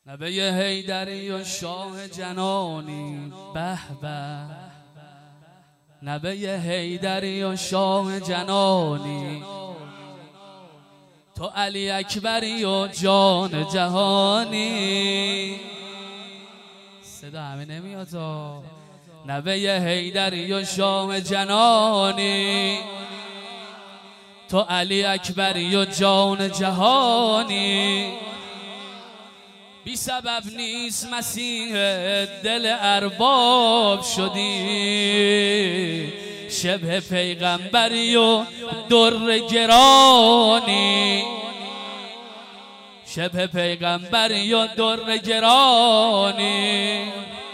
نبه حیدری و شاه جنانی به به، نبه حیدری و شاه جنانی، تو علی اکبری و جان جهانی. صدا همه نمیاد. نبه حیدری و شاه جنانی، تو علی اکبری و جان جهانی. بی سبب نیست مسیح دل ارباب شدی، شبه پیغمبری و در گرانی، شبه پیغمبری و در گرانی.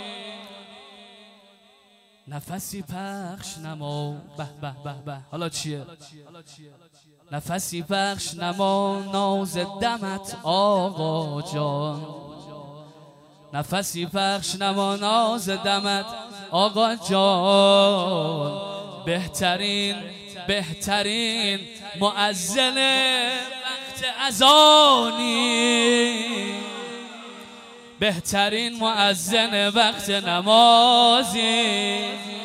نفسی پخش نما به به به به. حالا چیه؟ نفسی پخش نما ناز دمت آقا جان، نفسی پخش نما ناز دمت آقا جان. بهترین مؤذن وقت اذانی، بهترین مؤذن وقت نمازی.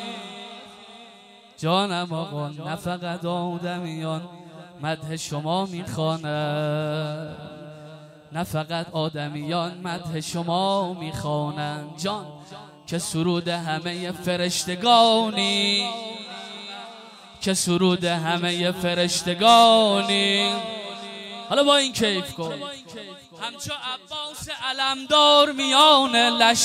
جانم آقا نه فقط آدمیان مدح شما میخوانند، نه فقط آدمیان مدح شما میخوانند جان، که سرود همه فرشتگانی، که سرود همه فرشتگانی. حالا با این کیف کن. همچو عباس علمدار میان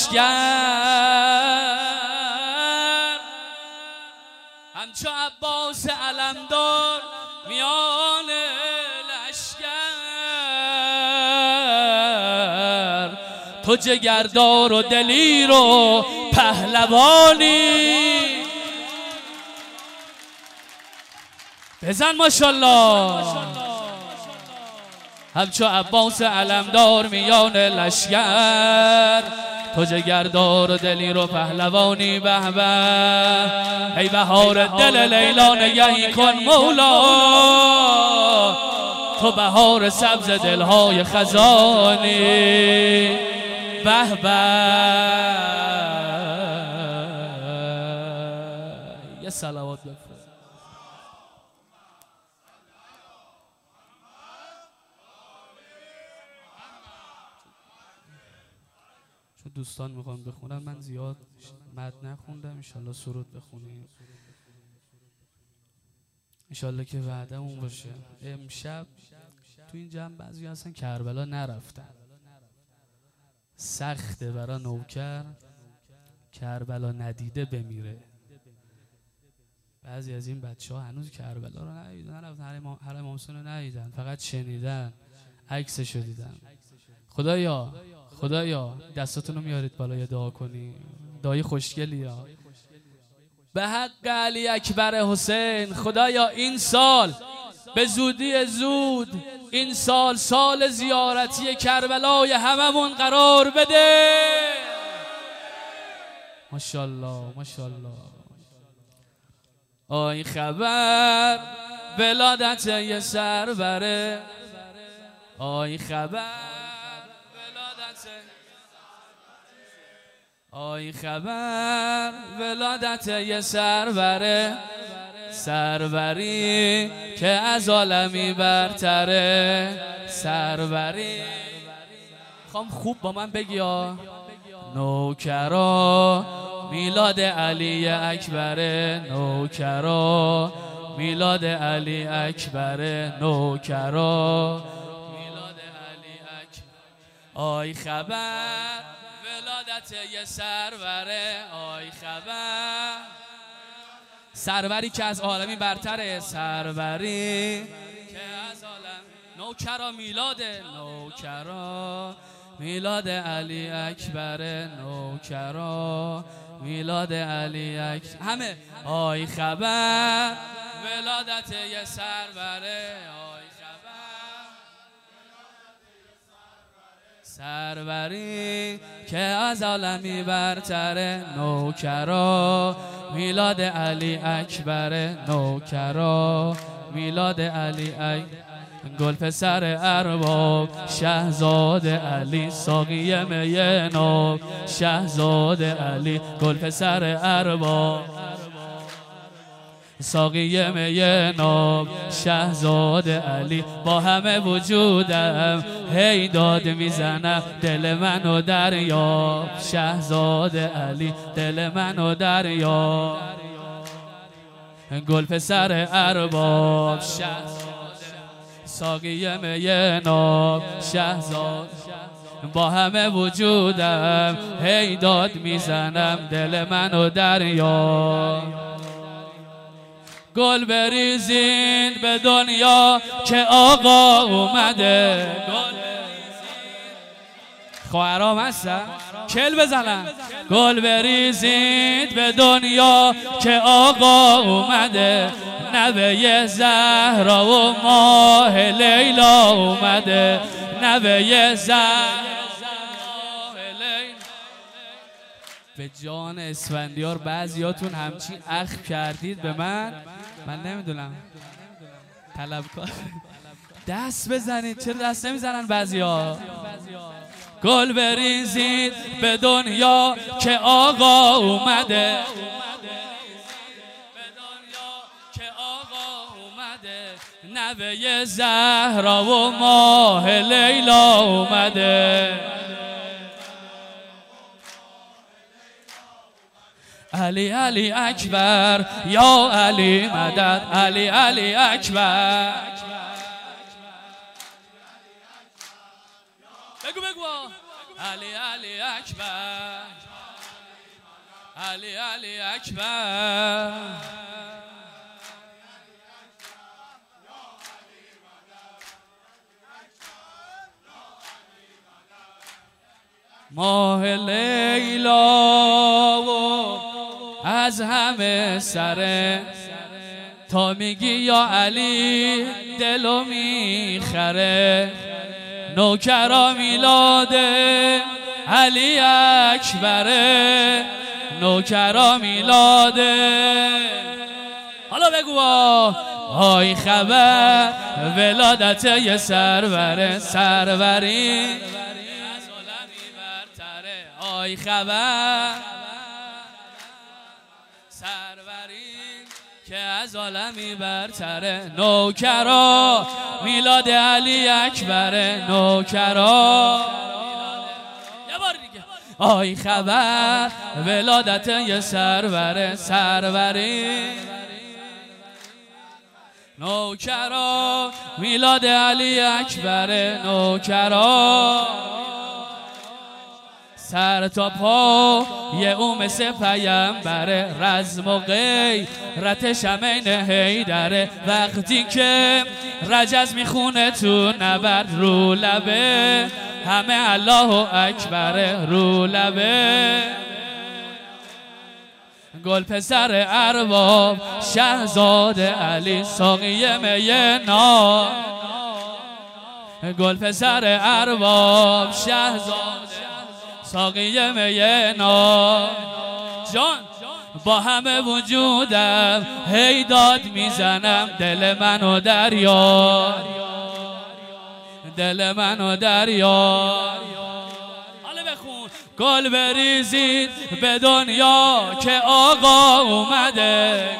لشکر، همچو عباس علمدار میان لشکر، تو جگردار و دلیر و پهلوانی. بزن ماشاءالله. همچو عباس علمدار میان لشکر، تو جگردار و دلیر و پهلوانی. به به ای بهار دل لیلا نگهی کن مولا، تو بهار سبز دلهای خزانی. به به یه صلوات بفرست. چون دوستان میخوان بخونن، من زیاد متن نخوندم، انشالله سرود بخونیم، انشالله که وعدمون باشه. امشب تو این جمع بعضی هستن کربلا نرفتن، سخته برا نوکر کربلا ندیده بمیره. بعضی از این بچه ها هنوز کربلا رو ندیدن، نرفتن، حرم حسین رو ندیدن، فقط شنیدن، عکسش رو دیدن. خدایا دستاتون رو میارید بالا یه دعا کنی، دعای خوشگلی ها به حق علی اکبر حسین. خدایا این سال به زودی زود، این سال سال زیارتی کربلای هممون قرار بده. ماشاءالله ماشاءالله. آی خبر ولادت یه سربره، آی خبر آی خبر ولادت یه سروره، سروری که از عالمی برتره، سروری. خوام خوب با من بگی ها. نوکرا میلاد علی اکبره، نوکرا میلاد علی اکبره، نوکرا میلاد علی اکبر. آی خبر ولادت یه سروره، آی خبر سروری که از عالمی برتره، سروری که از عالم. نوکرا میلاده، نوکرا میلاد علی اکبره، نوکرا میلاد علی اکبر. همه آی خبر ولادت یه سروره، آی سروری که از عالمی برتره، نوکرا میلاد علی اکبر، نوکرا میلاد علی اکبر. گل پسر ارباب شهزاده علی ساقی می ناب شهزاده علی گل پسر ارباب ساقی می ناب شهزاده علی با همه وجودم هی داد میزنم دل منو دریاب شهزاده علی دل منو دریاب گل پسر ارباب ساقی می ناب شهزاده با همه وجودم هی داد میزنم دل منو دریاب گل بریزید به دنیا که آقا اومده خواهرام هستن کل بزنن گل بریزید به دنیا که آقا اومده نوه زهرا و ماه لیلا اومده نوه زهرا به جان اسفندیار بعضیاتون همچین اخم کردید به من نمیدونم طلبکار دست بزنید چرا دست نمیزنن بعضیا گل بریزید به دنیا که آقا اومده نوه زهرا و ماه لیلا اومده علی علی اکبر یا علی مدد علی علی اکبر بگو علی علی اکبر علی علی اکبر ماه لیلا و از همه سره تا میگی یا علی دلو میخره نوکرا میلاده علی اکبره نوکرا میلاده حالا بگو آی خبر ولادت یه سروره سروری آی خبر سروری که از عالمی برتره نوکرا میلاد علی اکبره نوکرا یه بار دیگه آی خبر ولادت یه سروره سروری نوکرا میلاد علی اکبره نوکرا سر تا پا یه او مثل پیمبره رزم و غیرت شمین حیدره وقتی که رجز میخونه تو نبرد رو لبه همه الله اکبره رو لبه گل پسر ارباب شهزاده علی ساقی می ناب گل پسر ارباب شهزاده ساقی می ناب جان با همه وجودم هی داد میزنم دل منو دریا دل منو دریا حالا بخون گل بریزید به دنیا که آقا اومده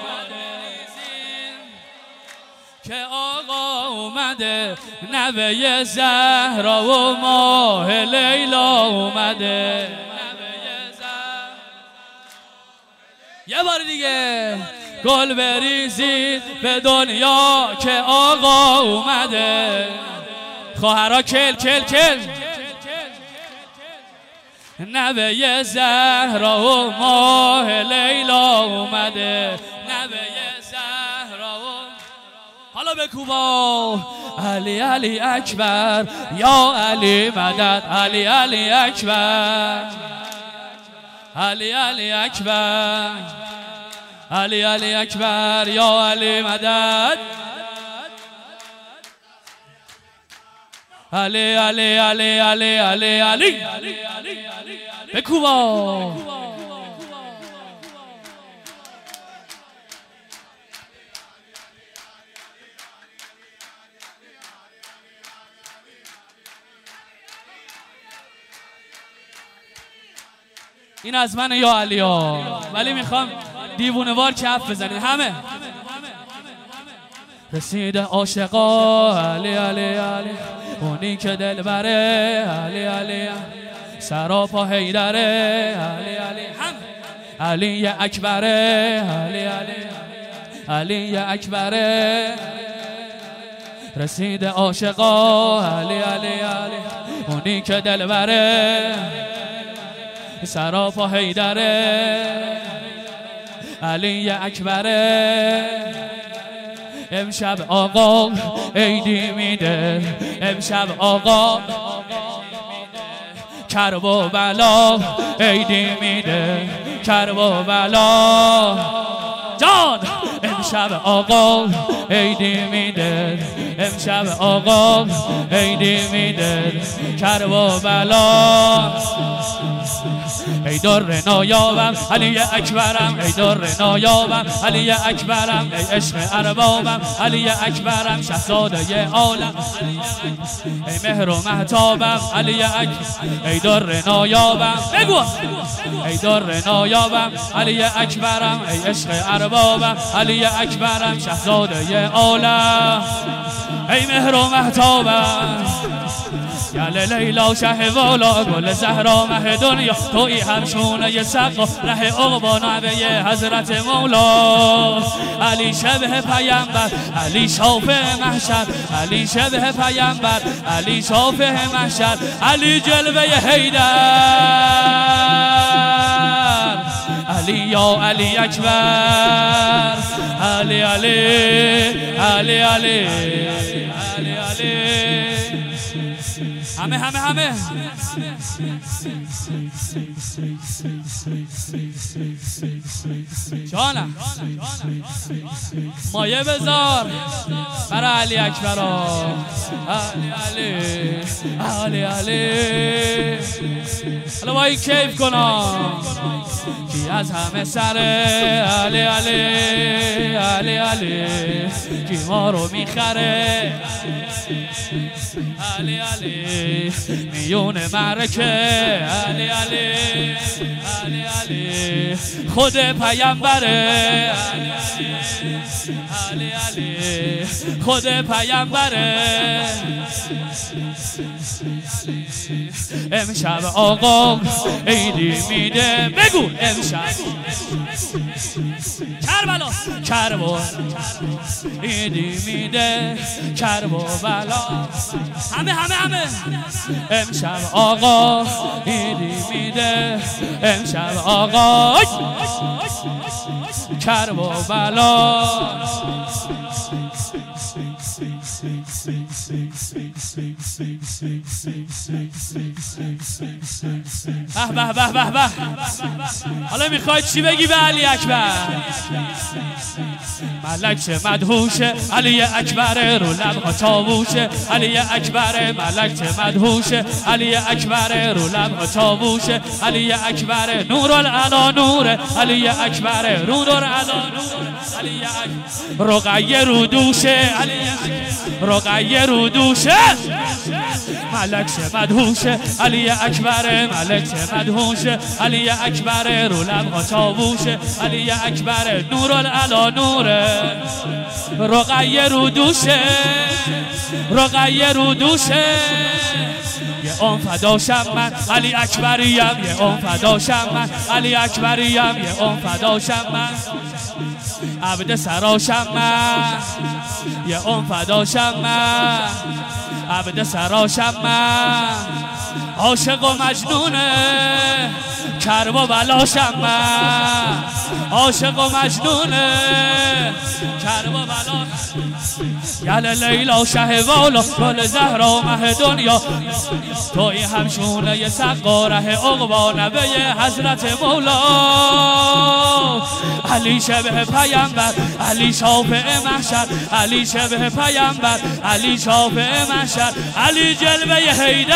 که آقا اومده نوه زهرا و ماه لیلا اومده یه بار دیگه گل بریزید به دنیا که آقا اومده خواهرها کل کل کل نوه زهرا و ماه لیلا اومده نوه زهرا و حالا بکوبا علی علی اکبر یا علی مدد علی علی اکبر علی علی اکبر علی علی اکبر یا علی مدد علی علی علی علی علی علی بکوبا این از من یا علیا، ولی میخوام دیوونه‌وار کف بزنید همه. رسیده عاشقا علی علی علی، اونی که دل بره علی علی، سراپا حیدره علی علی، هم علی اکبره علی علی، علی اکبره. رسیده عاشقا علی علی علی، اونی که دل بره سراپا حیدره علی اکبره. امشب آقا عیدی میده، امشب آقا کرب و بلا عیدی میده، کرب و بلا جان. امشب آقا عیدی میده، امشب آقا عیدی میده، کرب و بلا. ای در نایابم علی اکبرم، ای در نایابم علی اکبرم، ای عشق اربابم علی اکبرم، شهزاده عالم ای مهر و مهتابم علی اکبرم، ای در نایابم بگو، ای در نایابم علی اکبرم، ای عشق اربابم علی اکبرم، شهزاده عالم ای مهر و مهتابم. گل لیلا شه والا گل زهرا مه دنیا، توی همشونه سقا ره عقبا نبی حضرت مولا. علی شبه پیامبر علی شافع محشر، علی شبه پیامبر علی شافع محشر، علی جلوه حیدر علی یا علی اکبر علی علی علی علی علی علی. همه همه همه جانم مایه بذار برای علی اکبر علی علی علی علی. حالا با این کیف کنم کی از همه سره علی علی علی علی، کی ما رو میخره علی علی، میون معرکه علی علی علی علی، خود پیامبره علی علی، خود پیامبره. امشب آقا عیدی میده بگو، امشب کربلا کرب و عیدی میده، کرب و بلا همه همه همه. امشب آقا عیدی میده، امشب آقا کرب و بلا. به به به به. حالا میخواید چی بگی به علی اکبر؟ ملک چه مدهوشه علی اکبر، رو لبها تابوشه علی اکبر، ملک چه مدهوشه علی اکبر، رو لبها تابوشه علی اکبر، نور العلا نوره علی اکبر، نور العلا نوره علی اکبر، رقیه رو دوشه علی اکبر، رقیه رو دوشه. ملک چه مدهوشه علی اکبر، ملک چه مدهوشه علی اکبر، رو لبها تابوشه علی اکبر، نور العلا نوره، رقیه رو دوشه، رقیه رو دوشه. یه اون فداشم من علی اکبریم، یه اون فداشم من علی اکبریم، یه اون فداشم من عبد سراشم من، یه اون فداشم من عبد سراشم من، عاشق و مجنونه کرب و بلاشم من، عاشق و مجنونه کرب و بلا. گل لیلا شه والا گل زهرا مه دنیا، توی همشونه سقا ره عقبا نبی حضرت مولا. علی شبه پیامبر علی شافع محشر، علی شبه پیامبر علی شافع محشر، علی جلوه حیدر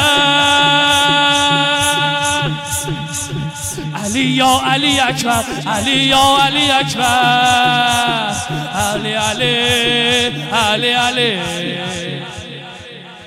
علی یا علی اکبر، علی یا علی اکبر، علی علی علی علی.